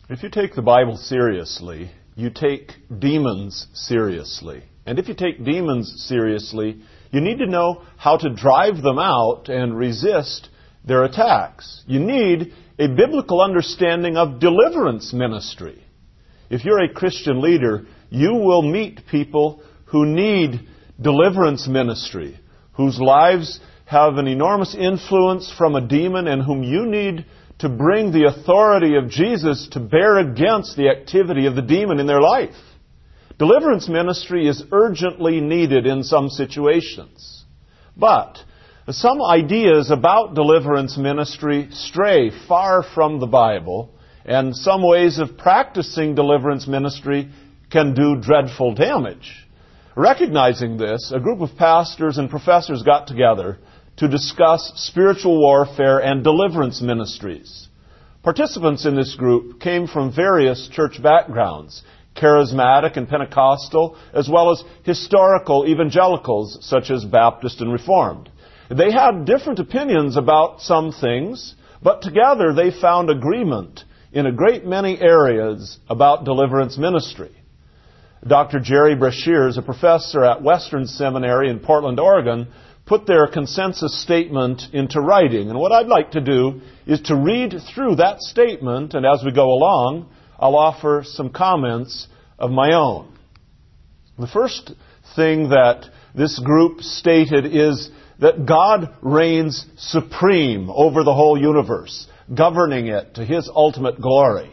If you take the Bible seriously, you take demons seriously. And if you take demons seriously, you need to know how to drive them out and resist their attacks. You need a biblical understanding of deliverance ministry. If you're a Christian leader, you will meet people who need deliverance ministry, whose lives have an enormous influence from a demon and whom you need to bring the authority of Jesus to bear against the activity of the demon in their life. Deliverance ministry is urgently needed in some situations. But some ideas about deliverance ministry stray far from the Bible, and some ways of practicing deliverance ministry can do dreadful damage. Recognizing this, a group of pastors and professors got together to discuss spiritual warfare and deliverance ministries. Participants in this group came from various church backgrounds, charismatic and Pentecostal, as well as historical evangelicals such as Baptist and Reformed. They had different opinions about some things, but together they found agreement in a great many areas about deliverance ministry. Dr. Jerry Brashears, a professor at Western Seminary in Portland, Oregon, put their consensus statement into writing. And what I'd like to do is to read through that statement, and as we go along, I'll offer some comments of my own. The first thing that this group stated is that God reigns supreme over the whole universe, governing it to His ultimate glory.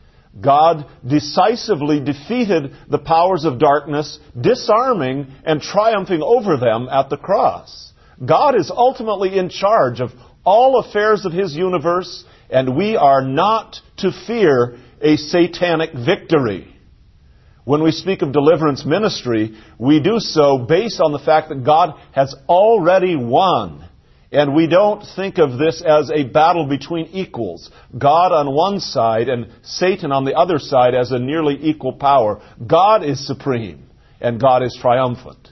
God decisively defeated the powers of darkness, disarming and triumphing over them at the cross. God is ultimately in charge of all affairs of His universe, and we are not to fear a satanic victory. When we speak of deliverance ministry, we do so based on the fact that God has already won. And we don't think of this as a battle between equals. God on one side and Satan on the other side as a nearly equal power. God is supreme and God is triumphant.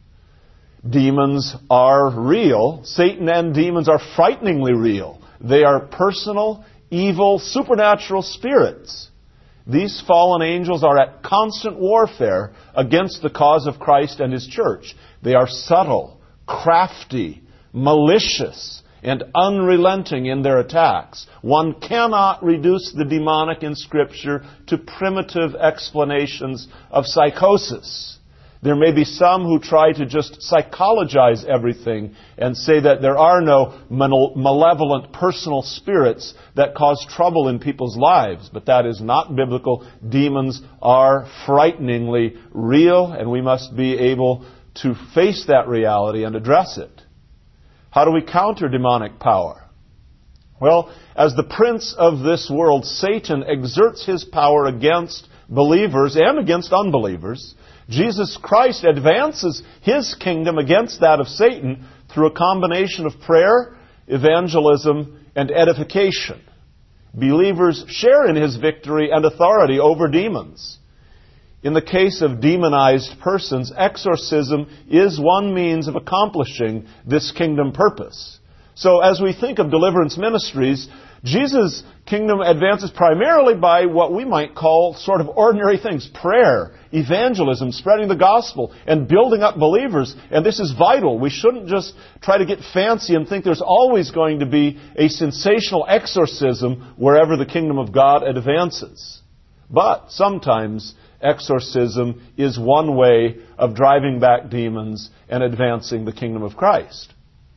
Demons are real. Satan and demons are frighteningly real. They are personal, evil, supernatural spirits. These fallen angels are at constant warfare against the cause of Christ and His church. They are subtle, crafty, malicious, and unrelenting in their attacks. One cannot reduce the demonic in Scripture to primitive explanations of psychosis. There may be some who try to just psychologize everything and say that there are no malevolent personal spirits that cause trouble in people's lives, but that is not biblical. Demons are frighteningly real, and we must be able to face that reality and address it. How do we counter demonic power? Well, as the prince of this world, Satan exerts his power against believers and against unbelievers. Jesus Christ advances His kingdom against that of Satan through a combination of prayer, evangelism, and edification. Believers share in His victory and authority over demons. In the case of demonized persons, exorcism is one means of accomplishing this kingdom purpose. So as we think of deliverance ministries, Jesus' kingdom advances primarily by what we might call sort of ordinary things. Prayer, evangelism, spreading the gospel, and building up believers. And this is vital. We shouldn't just try to get fancy and think there's always going to be a sensational exorcism wherever the kingdom of God advances. But sometimes exorcism is one way of driving back demons and advancing the kingdom of Christ.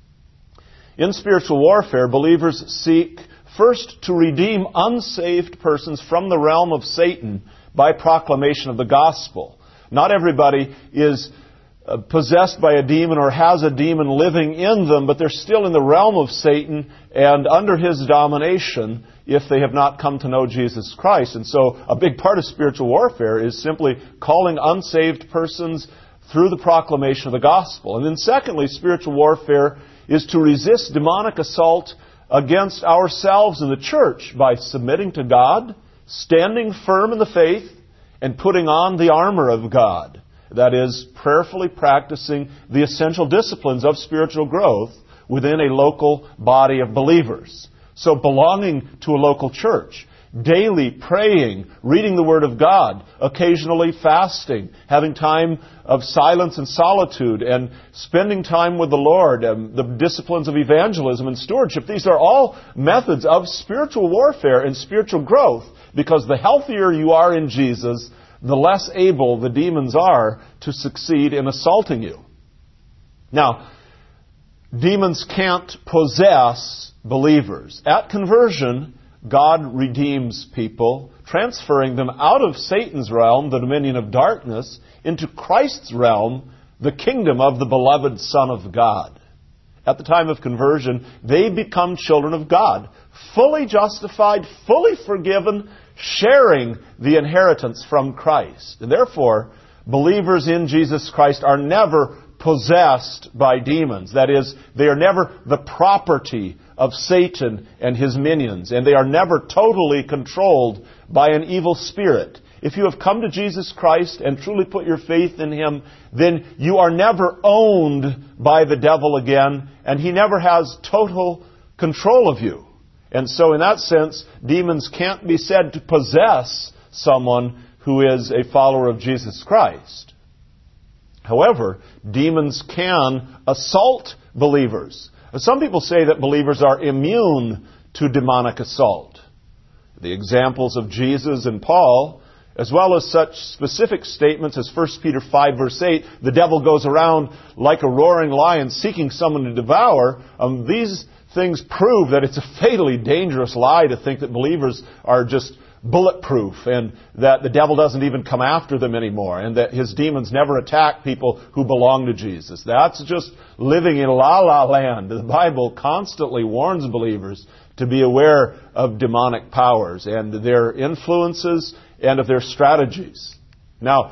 In spiritual warfare, believers seek first to redeem unsaved persons from the realm of Satan by proclamation of the gospel. Not everybody is possessed by a demon or has a demon living in them, but they're still in the realm of Satan and under his domination if they have not come to know Jesus Christ. And so a big part of spiritual warfare is simply calling unsaved persons through the proclamation of the gospel. And then secondly, spiritual warfare is to resist demonic assault against ourselves in the church by submitting to God, standing firm in the faith, and putting on the armor of God. That is, prayerfully practicing the essential disciplines of spiritual growth within a local body of believers. So belonging to a local church, daily praying, reading the Word of God, occasionally fasting, having time of silence and solitude, and spending time with the Lord, and the disciplines of evangelism and stewardship. These are all methods of spiritual warfare and spiritual growth, because the healthier you are in Jesus, the less able the demons are to succeed in assaulting you. Now, demons can't possess believers. At conversion, God redeems people, transferring them out of Satan's realm, the dominion of darkness, into Christ's realm, the kingdom of the beloved Son of God. At the time of conversion, they become children of God, fully justified, fully forgiven, sharing the inheritance from Christ. And therefore, believers in Jesus Christ are never possessed by demons. That is, they are never the property of Satan and his minions, and they are never totally controlled by an evil spirit. If you have come to Jesus Christ and truly put your faith in Him, then you are never owned by the devil again, and he never has total control of you. And so in that sense, demons can't be said to possess someone who is a follower of Jesus Christ. However, demons can assault believers. Some people say that believers are immune to demonic assault. The examples of Jesus and Paul, as well as such specific statements as 1 Peter 5 verse 8, the devil goes around like a roaring lion seeking someone to devour, these things prove that it's a fatally dangerous lie to think that believers are just bulletproof and that the devil doesn't even come after them anymore and that his demons never attack people who belong to Jesus. That's just living in la-la land. The Bible constantly warns believers to be aware of demonic powers and their influences and of their strategies. Now,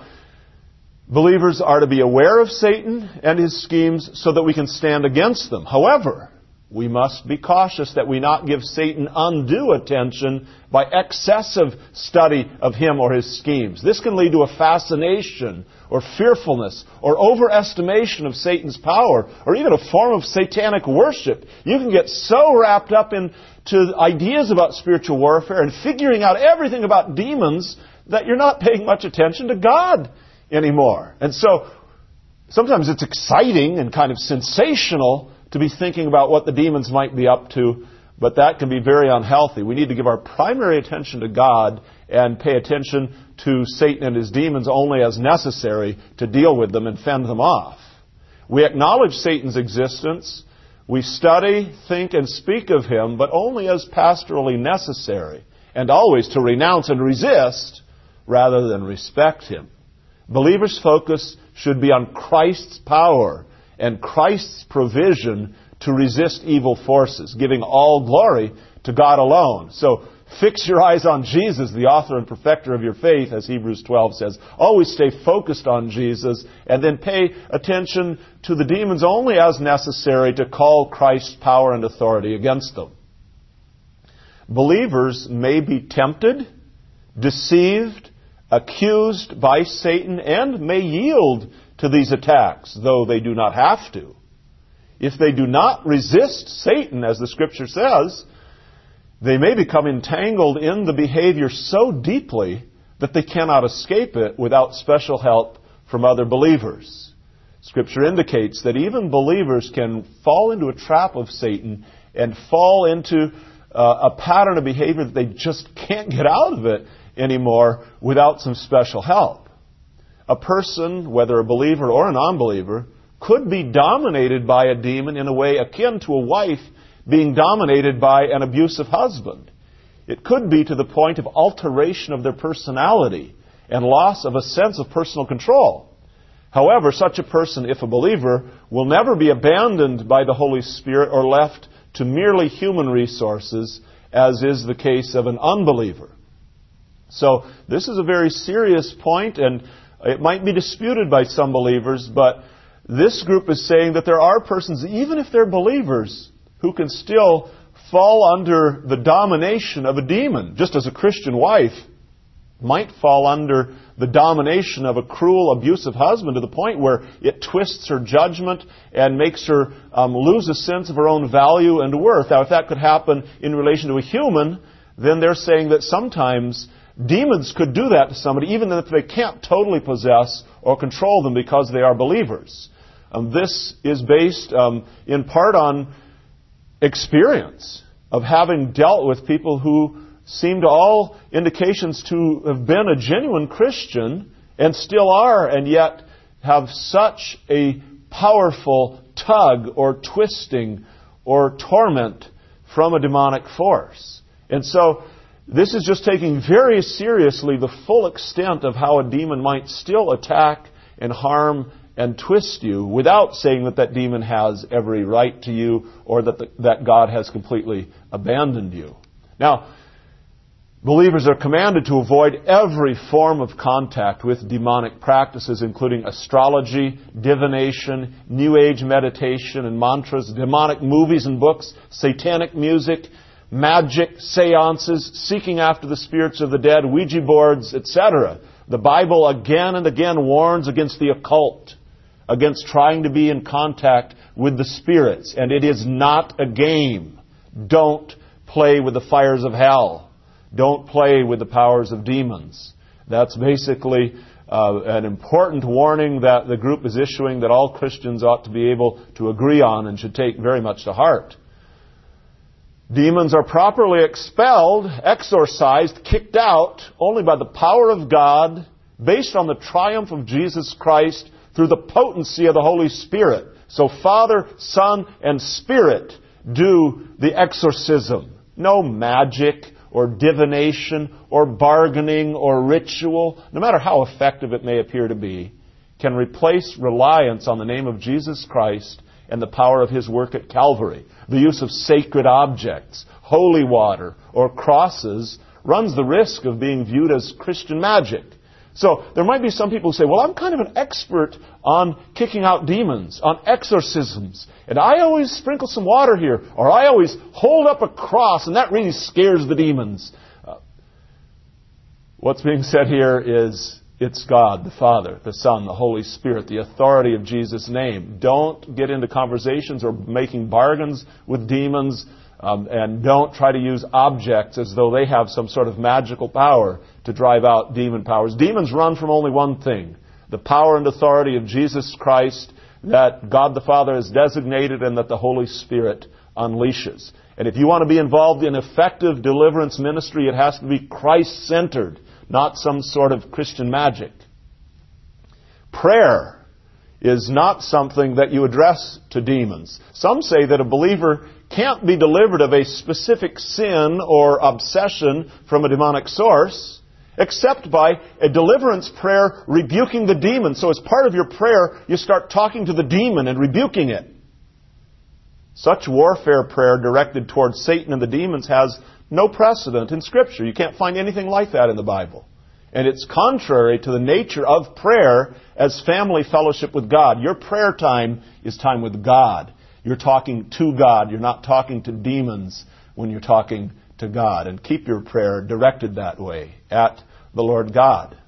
believers are to be aware of Satan and his schemes so that we can stand against them. However, we must be cautious that we not give Satan undue attention by excessive study of him or his schemes. This can lead to a fascination or fearfulness or overestimation of Satan's power or even a form of satanic worship. You can get so wrapped up into ideas about spiritual warfare and figuring out everything about demons that you're not paying much attention to God anymore. And so sometimes it's exciting and kind of sensational to be thinking about what the demons might be up to, but that can be very unhealthy. We need to give our primary attention to God and pay attention to Satan and his demons only as necessary to deal with them and fend them off. We acknowledge Satan's existence. We study, think, and speak of him, but only as pastorally necessary, and always to renounce and resist rather than respect him. Believers' focus should be on Christ's power and Christ's provision to resist evil forces, giving all glory to God alone. So fix your eyes on Jesus, the author and perfecter of your faith, as Hebrews 12 says. Always stay focused on Jesus, and then pay attention to the demons only as necessary to call Christ's power and authority against them. Believers may be tempted, deceived, accused by Satan, and may yield to these attacks, though they do not have to. If they do not resist Satan, as the Scripture says, they may become entangled in the behavior so deeply that they cannot escape it without special help from other believers. Scripture indicates that even believers can fall into a trap of Satan and fall into a pattern of behavior that they just can't get out of it anymore without some special help. A person, whether a believer or a non-believer, could be dominated by a demon in a way akin to a wife being dominated by an abusive husband. It could be to the point of alteration of their personality and loss of a sense of personal control. However, such a person, if a believer, will never be abandoned by the Holy Spirit or left to merely human resources, as is the case of an unbeliever. So this is a very serious point, and it might be disputed by some believers, but this group is saying that there are persons, even if they're believers, who can still fall under the domination of a demon, just as a Christian wife might fall under the domination of a cruel, abusive husband to the point where it twists her judgment and makes her lose a sense of her own value and worth. Now, if that could happen in relation to a human, then they're saying that sometimes demons could do that to somebody, even if they can't totally possess or control them because they are believers. This is based in part on experience of having dealt with people who seem to all indications to have been a genuine Christian and still are, and yet have such a powerful tug or twisting or torment from a demonic force. And so this is just taking very seriously the full extent of how a demon might still attack and harm and twist you without saying that that demon has every right to you or that God has completely abandoned you. Now, believers are commanded to avoid every form of contact with demonic practices, including astrology, divination, New Age meditation and mantras, demonic movies and books, satanic music, magic, seances, seeking after the spirits of the dead, Ouija boards, etc. The Bible again and again warns against the occult, against trying to be in contact with the spirits. And it is not a game. Don't play with the fires of hell. Don't play with the powers of demons. That's basically an important warning that the group is issuing that all Christians ought to be able to agree on and should take very much to heart. Demons are properly expelled, exorcised, kicked out only by the power of God, based on the triumph of Jesus Christ through the potency of the Holy Spirit. So Father, Son, and Spirit do the exorcism. No magic or divination or bargaining or ritual, no matter how effective it may appear to be, can replace reliance on the name of Jesus Christ and the power of His work at Calvary. The use of sacred objects, holy water, or crosses runs the risk of being viewed as Christian magic. So there might be some people who say, well, I'm kind of an expert on kicking out demons, on exorcisms, and I always sprinkle some water here, or I always hold up a cross, and that really scares the demons. What's being said here is, it's God, the Father, the Son, the Holy Spirit, the authority of Jesus' name. Don't get into conversations or making bargains with demons, and don't try to use objects as though they have some sort of magical power to drive out demon powers. Demons run from only one thing: the power and authority of Jesus Christ that God the Father has designated and that the Holy Spirit unleashes. And if you want to be involved in effective deliverance ministry, it has to be Christ-centered, not some sort of Christian magic. Prayer is not something that you address to demons. Some say that a believer can't be delivered of a specific sin or obsession from a demonic source except by a deliverance prayer rebuking the demon. So as part of your prayer, you start talking to the demon and rebuking it. Such warfare prayer directed towards Satan and the demons has no precedent in Scripture. You can't find anything like that in the Bible. And it's contrary to the nature of prayer as family fellowship with God. Your prayer time is time with God. You're talking to God. You're not talking to demons when you're talking to God. And keep your prayer directed that way at the Lord God.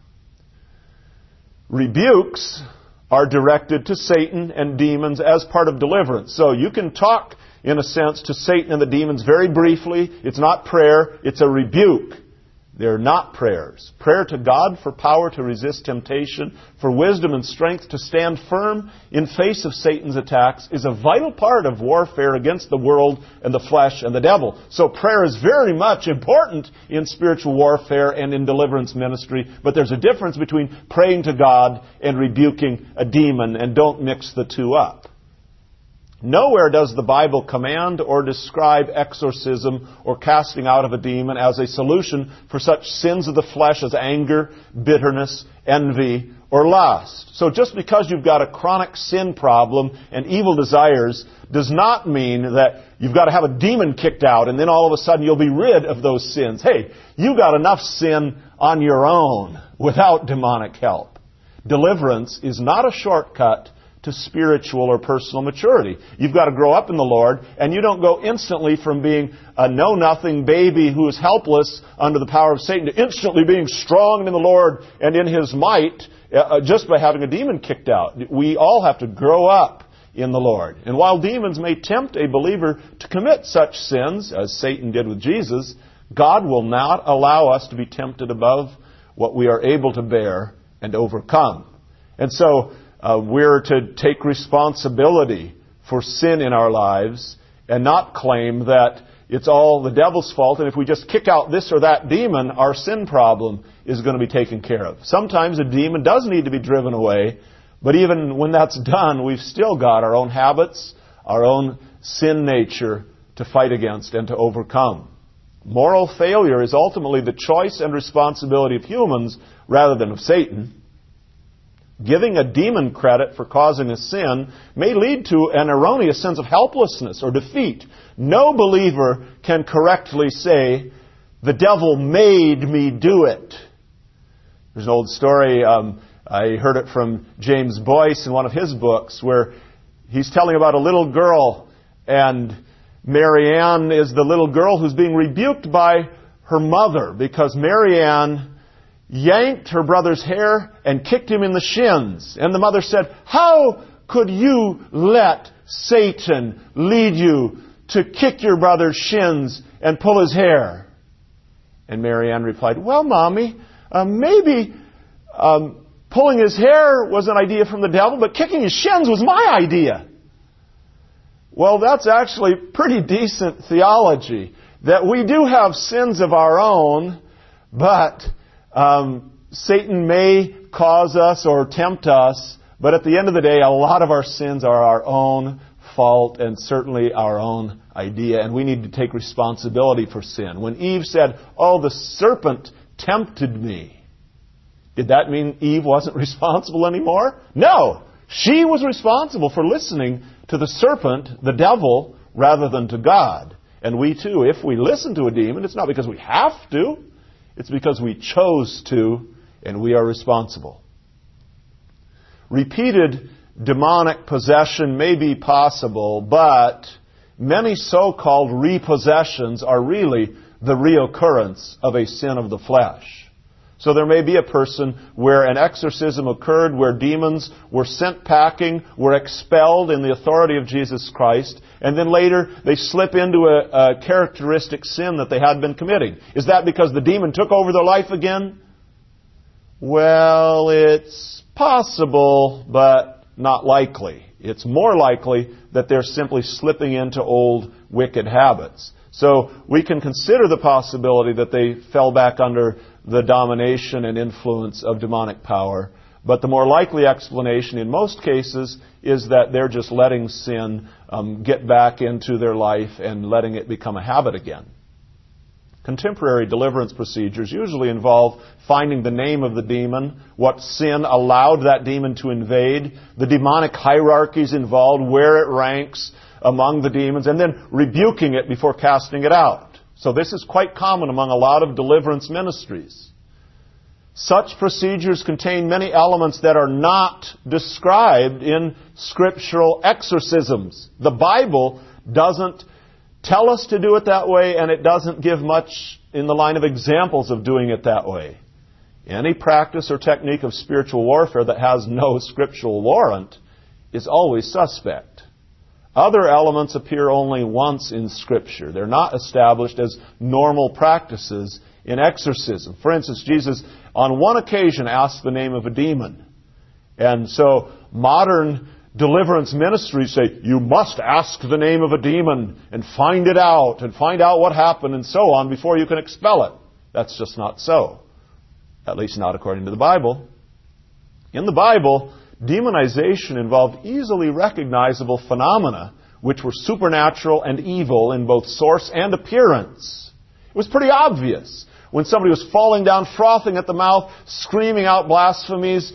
Rebukes are directed to Satan and demons as part of deliverance. So you can talk, in a sense, to Satan and the demons very briefly. It's not prayer, it's a rebuke. They're not prayers. Prayer to God for power to resist temptation, for wisdom and strength to stand firm in face of Satan's attacks is a vital part of warfare against the world and the flesh and the devil. So prayer is very much important in spiritual warfare and in deliverance ministry, but there's a difference between praying to God and rebuking a demon, and don't mix the two up. Nowhere does the Bible command or describe exorcism or casting out of a demon as a solution for such sins of the flesh as anger, bitterness, envy, or lust. So just because you've got a chronic sin problem and evil desires does not mean that you've got to have a demon kicked out and then all of a sudden you'll be rid of those sins. Hey, you got enough sin on your own without demonic help. Deliverance is not a shortcut to spiritual or personal maturity. You've got to grow up in the Lord, and you don't go instantly from being a know-nothing baby who is helpless under the power of Satan to instantly being strong in the Lord and in His might just by having a demon kicked out. We all have to grow up in the Lord. And while demons may tempt a believer to commit such sins, as Satan did with Jesus, God will not allow us to be tempted above what we are able to bear and overcome. And so we're to take responsibility for sin in our lives and not claim that it's all the devil's fault, and if we just kick out this or that demon, our sin problem is going to be taken care of. Sometimes a demon does need to be driven away, but even when that's done, we've still got our own habits, our own sin nature to fight against and to overcome. Moral failure is ultimately the choice and responsibility of humans rather than of Satan. Giving a demon credit for causing a sin may lead to an erroneous sense of helplessness or defeat. No believer can correctly say, the devil made me do it. There's an old story, I heard it from James Boyce in one of his books, where he's telling about a little girl, and Mary Ann is the little girl who's being rebuked by her mother because Mary Ann yanked her brother's hair and kicked him in the shins. And the mother said, how could you let Satan lead you to kick your brother's shins and pull his hair? And Mary Ann replied, well, Mommy, maybe pulling his hair was an idea from the devil, but kicking his shins was my idea. Well, that's actually pretty decent theology, that we do have sins of our own, but Satan may cause us or tempt us, but at the end of the day, a lot of our sins are our own fault and certainly our own idea, and we need to take responsibility for sin. When Eve said, oh, the serpent tempted me, did that mean Eve wasn't responsible anymore? No! She was responsible for listening to the serpent, the devil, rather than to God. And we too, if we listen to a demon, it's not because we have to, it's because we chose to, and we are responsible. Repeated demonic possession may be possible, but many so-called repossessions are really the reoccurrence of a sin of the flesh. So there may be a person where an exorcism occurred, where demons were sent packing, were expelled in the authority of Jesus Christ, and then later they slip into a characteristic sin that they had been committing. Is that because the demon took over their life again? Well, it's possible, but not likely. It's more likely that they're simply slipping into old wicked habits. So we can consider the possibility that they fell back under the domination and influence of demonic power. But the more likely explanation in most cases is that they're just letting sin get back into their life and letting it become a habit again. Contemporary deliverance procedures usually involve finding the name of the demon, what sin allowed that demon to invade, the demonic hierarchies involved, where it ranks among the demons, and then rebuking it before casting it out. So this is quite common among a lot of deliverance ministries. Such procedures contain many elements that are not described in scriptural exorcisms. The Bible doesn't tell us to do it that way, and it doesn't give much in the line of examples of doing it that way. Any practice or technique of spiritual warfare that has no scriptural warrant is always suspect. Other elements appear only once in Scripture. They're not established as normal practices in exorcism. For instance, Jesus on one occasion asked the name of a demon. And so modern deliverance ministries say, you must ask the name of a demon and find it out and find out what happened and so on before you can expel it. That's just not so. At least not according to the Bible. In the Bible, demonization involved easily recognizable phenomena which were supernatural and evil in both source and appearance. It was pretty obvious when somebody was falling down, frothing at the mouth, screaming out blasphemies,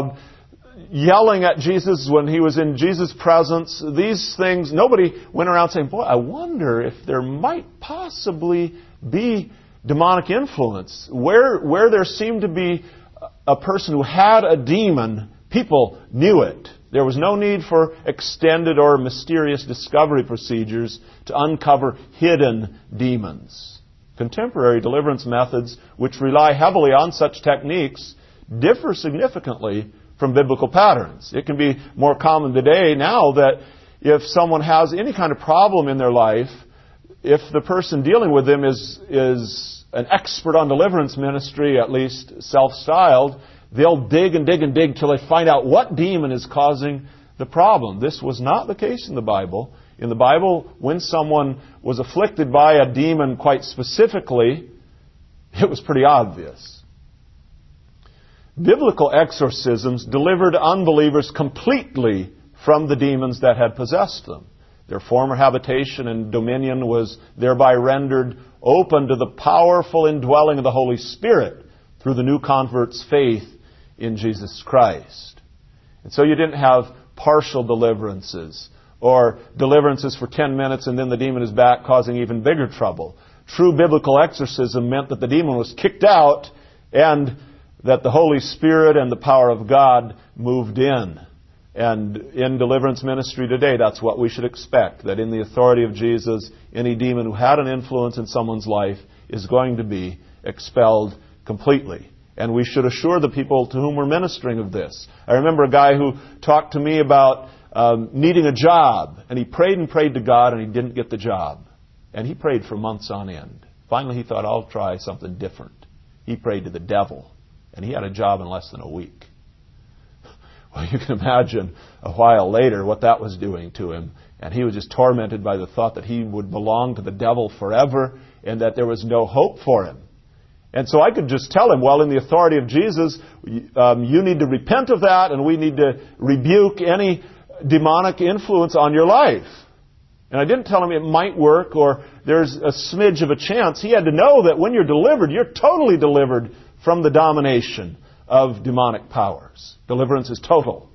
yelling at Jesus when he was in Jesus' presence. These things, nobody went around saying, boy, I wonder if there might possibly be demonic influence. Where there seemed to be a person who had a demon, people knew it. There was no need for extended or mysterious discovery procedures to uncover hidden demons. Contemporary deliverance methods, which rely heavily on such techniques, differ significantly from biblical patterns. It can be more common today now that if someone has any kind of problem in their life, if the person dealing with them is an expert on deliverance ministry, at least self-styled, they'll dig and dig and dig till they find out what demon is causing the problem. This was not the case in the Bible. In the Bible, when someone was afflicted by a demon quite specifically, it was pretty obvious. Biblical exorcisms delivered unbelievers completely from the demons that had possessed them. Their former habitation and dominion was thereby rendered open to the powerful indwelling of the Holy Spirit through the new convert's faith in Jesus Christ. And so you didn't have partial deliverances or deliverances for 10 minutes and then the demon is back causing even bigger trouble. True biblical exorcism meant that the demon was kicked out and that the Holy Spirit and the power of God moved in. And in deliverance ministry today, that's what we should expect, that in the authority of Jesus, any demon who had an influence in someone's life is going to be expelled completely. And we should assure the people to whom we're ministering of this. I remember a guy who talked to me about needing a job, and he prayed and prayed to God, and he didn't get the job. And he prayed for months on end. Finally, he thought, I'll try something different. He prayed to the devil, and he had a job in less than a week. Well, you can imagine a while later what that was doing to him. And he was just tormented by the thought that he would belong to the devil forever and that there was no hope for him. And so I could just tell him, well, in the authority of Jesus, you need to repent of that and we need to rebuke any demonic influence on your life. And I didn't tell him it might work or there's a smidge of a chance. He had to know that when you're delivered, you're totally delivered from the domination of demonic powers. Deliverance is total.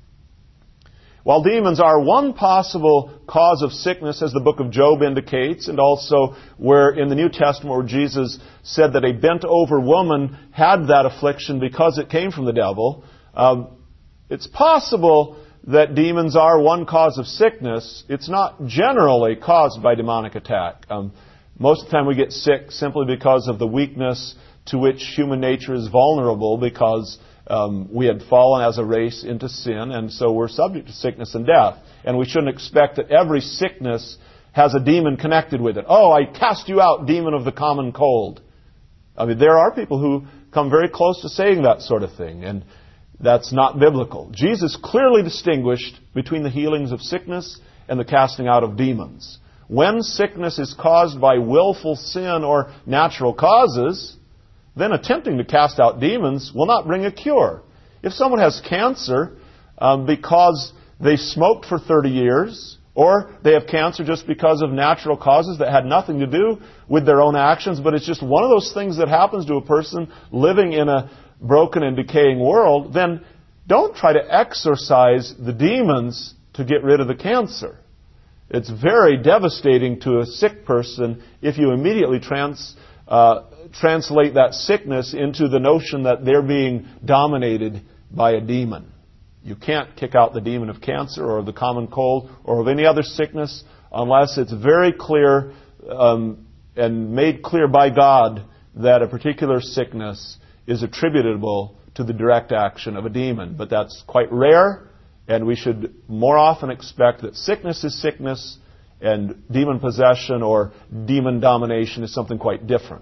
While demons are one possible cause of sickness, as the book of Job indicates, and also where in the New Testament where Jesus said that a bent-over woman had that affliction because it came from the devil, it's possible that demons are one cause of sickness. It's not generally caused by demonic attack. Most of the time we get sick simply because of the weakness to which human nature is vulnerable because we had fallen as a race into sin, and so we're subject to sickness and death. And we shouldn't expect that every sickness has a demon connected with it. Oh, I cast you out, demon of the common cold. I mean, there are people who come very close to saying that sort of thing, and that's not biblical. Jesus clearly distinguished between the healings of sickness and the casting out of demons. When sickness is caused by willful sin or natural causes, then attempting to cast out demons will not bring a cure. If someone has cancer because they smoked for 30 years, or they have cancer just because of natural causes that had nothing to do with their own actions, but it's just one of those things that happens to a person living in a broken and decaying world, then don't try to exorcise the demons to get rid of the cancer. It's very devastating to a sick person if you immediately translate that sickness into the notion that they're being dominated by a demon. You can't kick out the demon of cancer or of the common cold or of any other sickness unless it's very clear and made clear by God that a particular sickness is attributable to the direct action of a demon. But that's quite rare, and we should more often expect that sickness is sickness and demon possession or demon domination is something quite different.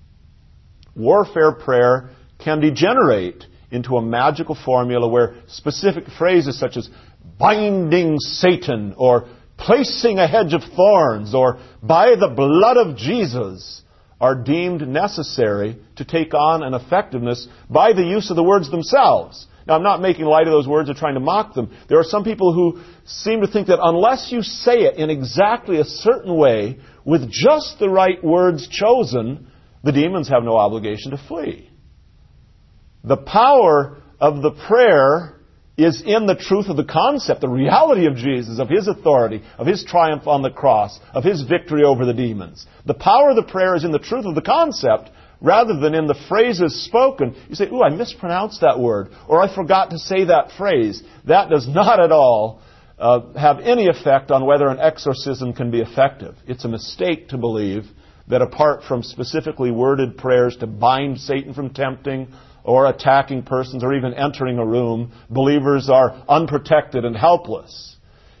Warfare prayer can degenerate into a magical formula where specific phrases such as binding Satan or placing a hedge of thorns or by the blood of Jesus are deemed necessary to take on an effectiveness by the use of the words themselves. Now, I'm not making light of those words or trying to mock them. There are some people who seem to think that unless you say it in exactly a certain way, with just the right words chosen, the demons have no obligation to flee. The power of the prayer is in the truth of the concept, the reality of Jesus, of His authority, of His triumph on the cross, of His victory over the demons. The power of the prayer is in the truth of the concept rather than in the phrases spoken. You say, ooh, I mispronounced that word, or I forgot to say that phrase. That does not at all have any effect on whether an exorcism can be effective. It's a mistake to believe that apart from specifically worded prayers to bind Satan from tempting or attacking persons or even entering a room, believers are unprotected and helpless.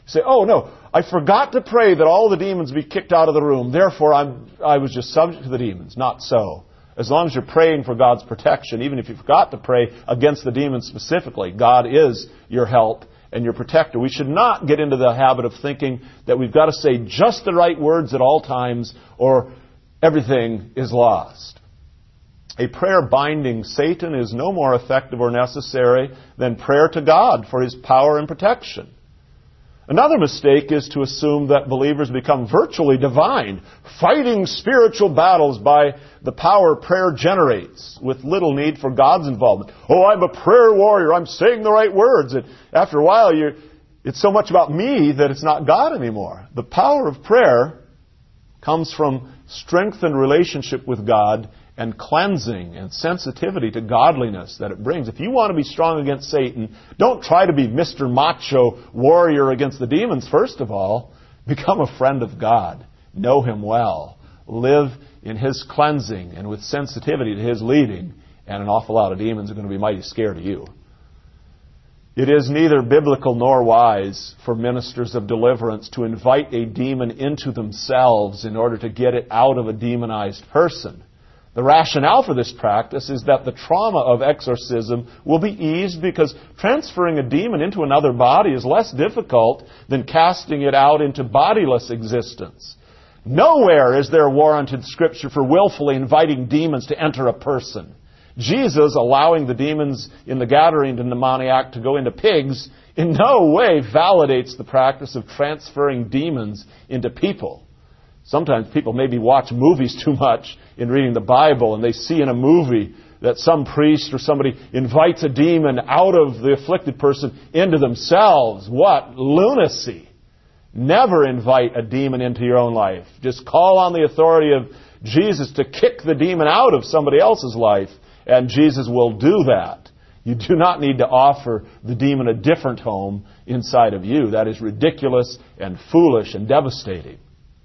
You say, oh no, I forgot to pray that all the demons be kicked out of the room, therefore I was just subject to the demons. Not so. As long as you're praying for God's protection, even if you forgot to pray against the demons specifically, God is your help and your protector. We should not get into the habit of thinking that we've got to say just the right words at all times or everything is lost. A prayer binding Satan is no more effective or necessary than prayer to God for His power and protection. Another mistake is to assume that believers become virtually divine, fighting spiritual battles by the power prayer generates, with little need for God's involvement. Oh, I'm a prayer warrior, I'm saying the right words. And after a while, it's so much about me that it's not God anymore. The power of prayer comes from strengthened relationship with God and cleansing and sensitivity to godliness that it brings. If you want to be strong against Satan, don't try to be Mr. Macho warrior against the demons. First of all, become a friend of God. Know Him well. Live in His cleansing and with sensitivity to His leading, and an awful lot of demons are going to be mighty scared of you. It is neither biblical nor wise for ministers of deliverance to invite a demon into themselves in order to get it out of a demonized person. The rationale for this practice is that the trauma of exorcism will be eased because transferring a demon into another body is less difficult than casting it out into bodiless existence. Nowhere is there warranted Scripture for willfully inviting demons to enter a person. Jesus allowing the demons in the Gadarene demoniac to go into pigs in no way validates the practice of transferring demons into people. Sometimes people maybe watch movies too much in reading the Bible, and they see in a movie that some priest or somebody invites a demon out of the afflicted person into themselves. What lunacy! Never invite a demon into your own life. Just call on the authority of Jesus to kick the demon out of somebody else's life, and Jesus will do that. You do not need to offer the demon a different home inside of you. That is ridiculous and foolish and devastating.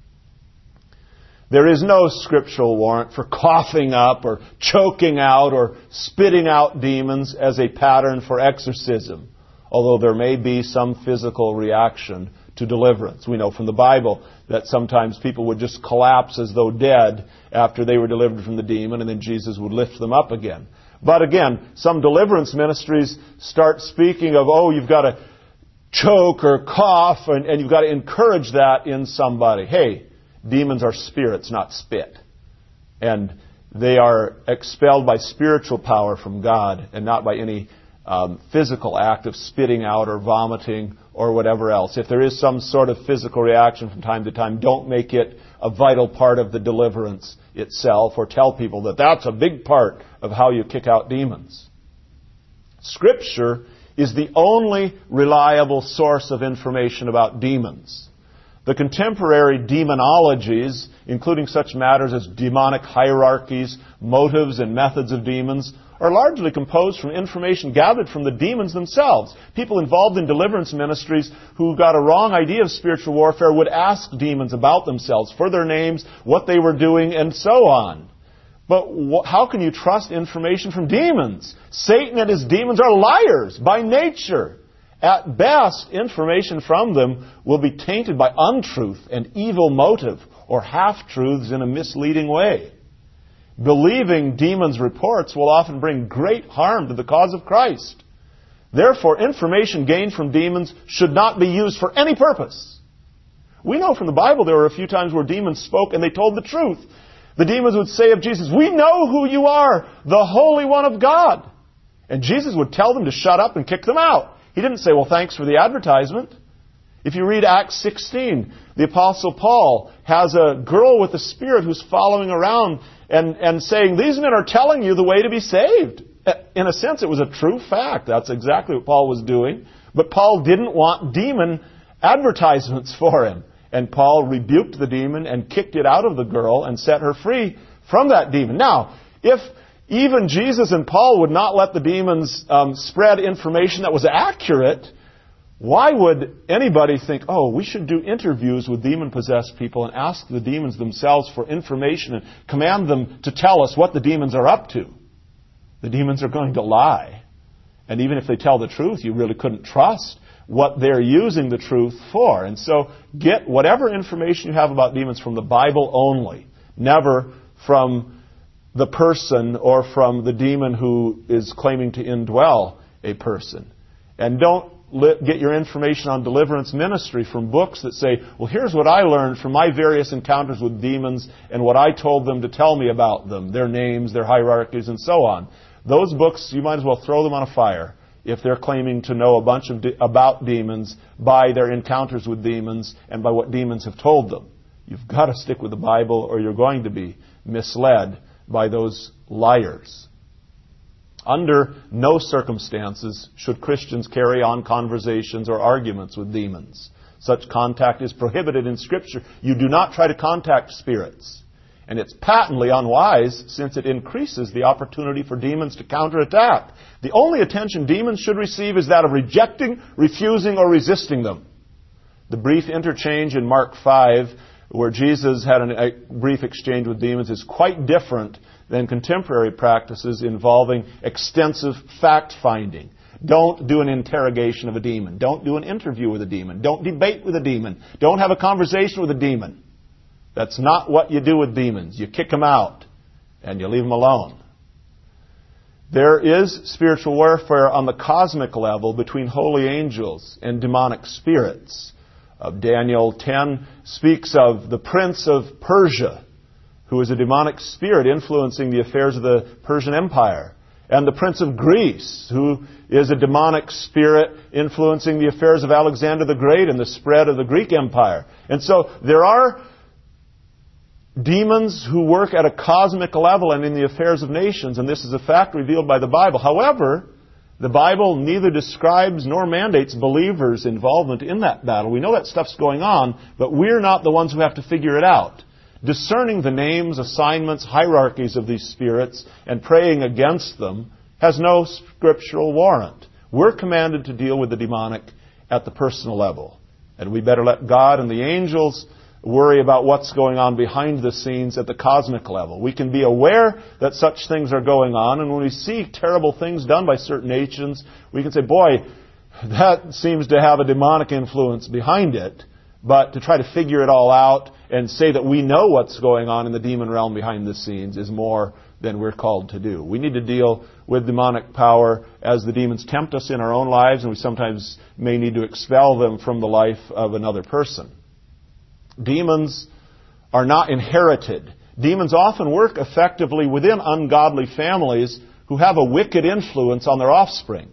There is no scriptural warrant for coughing up or choking out or spitting out demons as a pattern for exorcism, although there may be some physical reaction to deliverance. We know from the Bible that sometimes people would just collapse as though dead after they were delivered from the demon, and then Jesus would lift them up again. But again, some deliverance ministries start speaking of, oh, you've got to choke or cough, and you've got to encourage that in somebody. Hey, demons are spirits, not spit. And they are expelled by spiritual power from God and not by any physical act of spitting out or vomiting or whatever else. If there is some sort of physical reaction from time to time, don't make it a vital part of the deliverance itself or tell people that that's a big part of how you kick out demons. Scripture is the only reliable source of information about demons. The contemporary demonologies, including such matters as demonic hierarchies, motives, and methods of demons, are largely composed from information gathered from the demons themselves. People involved in deliverance ministries who got a wrong idea of spiritual warfare would ask demons about themselves, for their names, what they were doing, and so on. But how can you trust information from demons? Satan and his demons are liars by nature. At best, information from them will be tainted by untruth and evil motive or half-truths in a misleading way. Believing demons' reports will often bring great harm to the cause of Christ. Therefore, information gained from demons should not be used for any purpose. We know from the Bible there were a few times where demons spoke and they told the truth. The demons would say of Jesus, "We know who you are, the Holy One of God." And Jesus would tell them to shut up and kick them out. He didn't say, well, thanks for the advertisement. If you read Acts 16, the Apostle Paul has a girl with a spirit who's following around and saying, these men are telling you the way to be saved. In a sense, it was a true fact. That's exactly what Paul was doing. But Paul didn't want demon advertisements for him. And Paul rebuked the demon and kicked it out of the girl and set her free from that demon. Now, if even Jesus and Paul would not let the demons spread information that was accurate, why would anybody think, oh, we should do interviews with demon-possessed people and ask the demons themselves for information and command them to tell us what the demons are up to? The demons are going to lie. And even if they tell the truth, you really couldn't trust what they're using the truth for. And so get whatever information you have about demons from the Bible only, never from the person or from the demon who is claiming to indwell a person. And don't get your information on deliverance ministry from books that say, well, here's what I learned from my various encounters with demons and what I told them to tell me about them, their names, their hierarchies, and so on. Those books, you might as well throw them on a fire if they're claiming to know a bunch of about demons by their encounters with demons and by what demons have told them. You've got to stick with the Bible or you're going to be misled by those liars. Under no circumstances should Christians carry on conversations or arguments with demons. Such contact is prohibited in Scripture. You do not try to contact spirits. And it's patently unwise since it increases the opportunity for demons to counterattack. The only attention demons should receive is that of rejecting, refusing, or resisting them. The brief interchange in Mark 5, where Jesus had a brief exchange with demons, is quite different than contemporary practices involving extensive fact-finding. Don't do an interrogation of a demon. Don't do an interview with a demon. Don't debate with a demon. Don't have a conversation with a demon. That's not what you do with demons. You kick them out and you leave them alone. There is spiritual warfare on the cosmic level between holy angels and demonic spirits. Daniel 10 speaks of the prince of Persia, who is a demonic spirit influencing the affairs of the Persian Empire, and the prince of Greece, who is a demonic spirit influencing the affairs of Alexander the Great and the spread of the Greek Empire. And so there are demons who work at a cosmic level and in the affairs of nations, and this is a fact revealed by the Bible. However, the Bible neither describes nor mandates believers' involvement in that battle. We know that stuff's going on, but we're not the ones who have to figure it out. Discerning the names, assignments, hierarchies of these spirits and praying against them has no scriptural warrant. We're commanded to deal with the demonic at the personal level. And we better let God and the angels worry about what's going on behind the scenes at the cosmic level. We can be aware that such things are going on, and when we see terrible things done by certain nations, we can say, boy, that seems to have a demonic influence behind it. But to try to figure it all out and say that we know what's going on in the demon realm behind the scenes is more than we're called to do. We need to deal with demonic power as the demons tempt us in our own lives, and we sometimes may need to expel them from the life of another person. Demons are not inherited. Demons often work effectively within ungodly families who have a wicked influence on their offspring.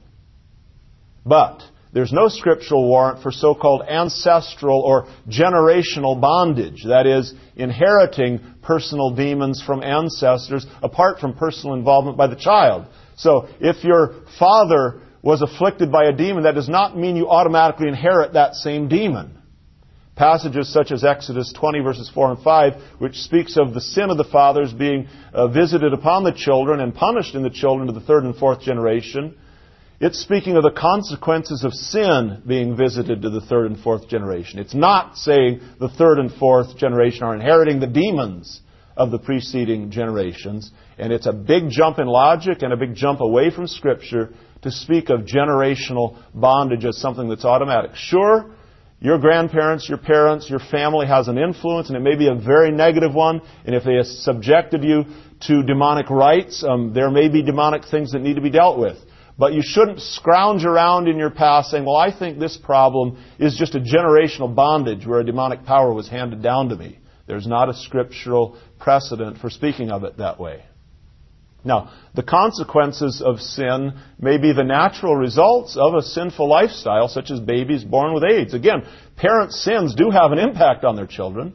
But there's no scriptural warrant for so-called ancestral or generational bondage. That is, inheriting personal demons from ancestors apart from personal involvement by the child. So, if your father was afflicted by a demon, that does not mean you automatically inherit that same demon. Passages such as Exodus 20 verses 4 and 5, which speaks of the sin of the fathers being visited upon the children and punished in the children to the third and fourth generation, it's speaking of the consequences of sin being visited to the third and fourth generation. It's not saying the third and fourth generation are inheriting the demons of the preceding generations. And it's a big jump in logic and a big jump away from Scripture to speak of generational bondage as something that's automatic. Sure, your grandparents, your parents, your family has an influence, and it may be a very negative one. And if they have subjected you to demonic rites, there may be demonic things that need to be dealt with. But you shouldn't scrounge around in your past saying, well, I think this problem is just a generational bondage where a demonic power was handed down to me. There's not a scriptural precedent for speaking of it that way. Now, the consequences of sin may be the natural results of a sinful lifestyle, such as babies born with AIDS. Again, parents' sins do have an impact on their children.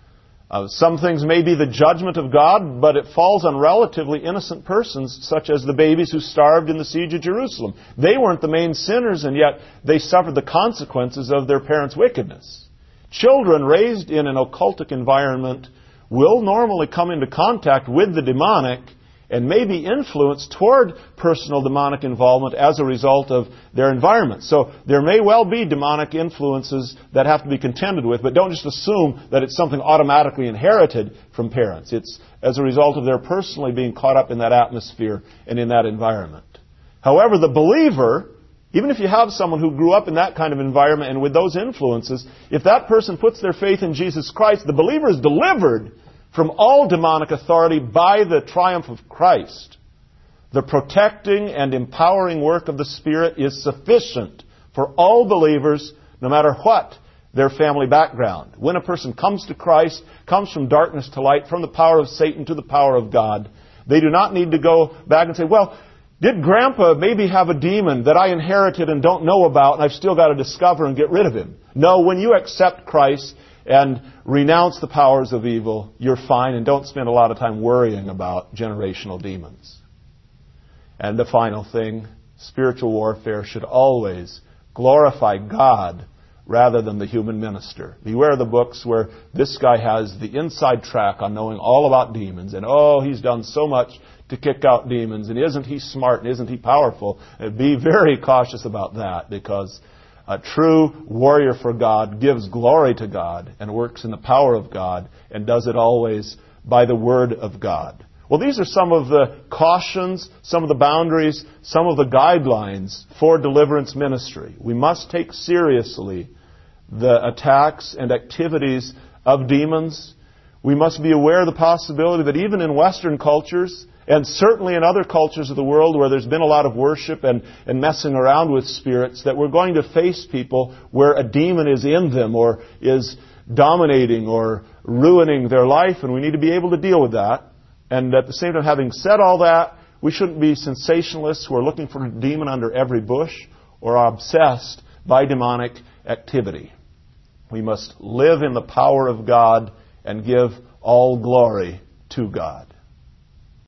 Some things may be the judgment of God, but it falls on relatively innocent persons, such as the babies who starved in the siege of Jerusalem. They weren't the main sinners, and yet they suffered the consequences of their parents' wickedness. Children raised in an occultic environment will normally come into contact with the demonic and may be influenced toward personal demonic involvement as a result of their environment. So there may well be demonic influences that have to be contended with, but don't just assume that it's something automatically inherited from parents. It's as a result of their personally being caught up in that atmosphere and in that environment. However, the believer Even if you have someone who grew up in that kind of environment and with those influences, if that person puts their faith in Jesus Christ, the believer is delivered from all demonic authority by the triumph of Christ. The protecting and empowering work of the Spirit is sufficient for all believers, no matter what their family background. When a person comes to Christ, comes from darkness to light, from the power of Satan to the power of God, they do not need to go back and say, well, did Grandpa maybe have a demon that I inherited and don't know about and I've still got to discover and get rid of him? No, when you accept Christ and renounce the powers of evil, you're fine, and don't spend a lot of time worrying about generational demons. And the final thing, spiritual warfare should always glorify God rather than the human minister. Beware the books where this guy has the inside track on knowing all about demons, and he's done so much to kick out demons, and isn't he smart, and isn't he powerful? And be very cautious about that, because a true warrior for God gives glory to God and works in the power of God and does it always by the Word of God. Well, these are some of the cautions, some of the boundaries, some of the guidelines for deliverance ministry. We must take seriously the attacks and activities of demons. We must be aware of the possibility that even in Western cultures, and certainly in other cultures of the world where there's been a lot of worship and messing around with spirits, that we're going to face people where a demon is in them or is dominating or ruining their life, and we need to be able to deal with that. And at the same time, having said all that, we shouldn't be sensationalists who are looking for a demon under every bush or are obsessed by demonic activity. We must live in the power of God and give all glory to God.